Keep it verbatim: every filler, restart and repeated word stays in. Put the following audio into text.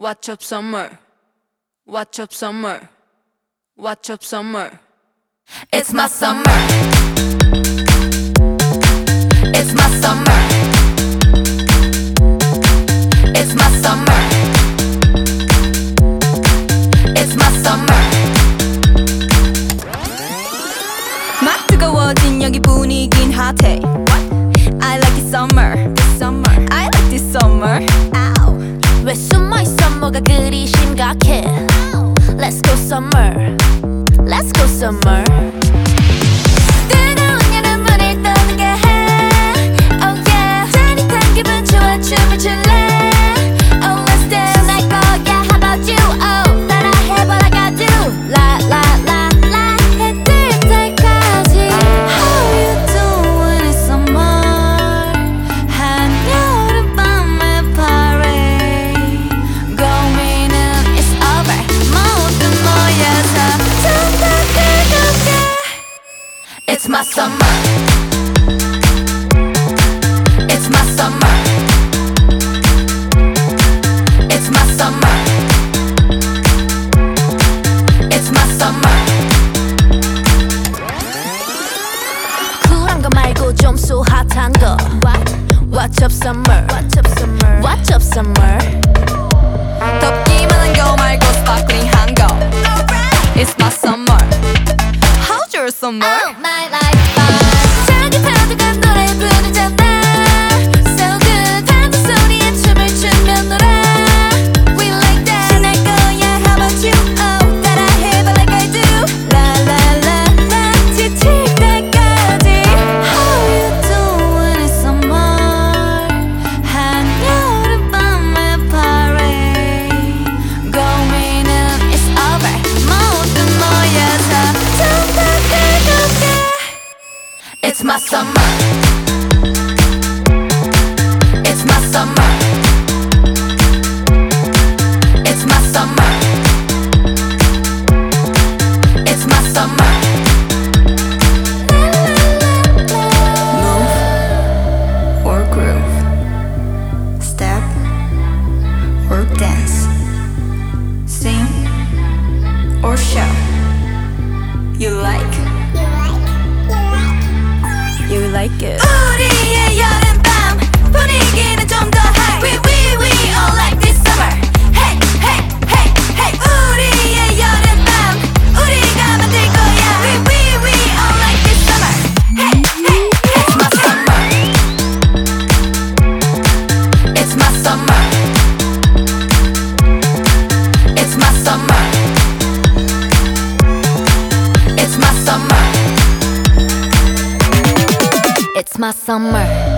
Watch up summer. Watch up summer. Watch up summer. It's my summer. It's my summer. It's my summer. It's my summer. 막 뜨거워진 여기 분위긴 핫해. I like this summer. This summer. I like this summer. Ow. 왜 숨어있어 뭐가 그리 심각해. Let's go summer. Let's go summer. 뜨거운 여름물을 떠나게 해. Oh yeah. 짜릿한 기분 좋아 춤을 출래. Oh let's dance. Tonight go yeah. How about you? Oh 따라해 what I gotta do. La la la la. 해 뜰 때까지. How you doing in summer? 한여름밤의 parade. 고민은 it's over. 모두 모여서 좀 더 뜨겁게. It's my summer. It's my summer. It's my summer. It's my summer. 쿨한 거 말고 좀 so 핫한 거. What? Watch up summer. Watch up summer. Watch up summer. 덥기만 한 거 말고 sparkling한 거. It's my summer. How's your summer? Oh my life fun. 저기 파도가 노래 부르잖아. So good. 파도 소리에 춤을 추며 놀아. We like that. 신날 거야. How about you? Oh 따라해 but like I do. La la la la. 지칠 때까지. How you doing in summer? 한여름밤의 parade. 고민은 it's over. 모두 모여서 좀 더 뜨겁게. It's my summer. It's my summer. It's my summer. It's my summer. Move or groove. Step or dance. Sing or shout. You like? You like it. 우리의 여름밤 분위기는 좀 더 high. We we we all like this summer. Hey hey hey hey. 우리의 여름밤 우리가 만들 거야. We we we all like this summer. Hey hey. It's my summer. It's my summer. It's my summer. It's my summer. It's my summer.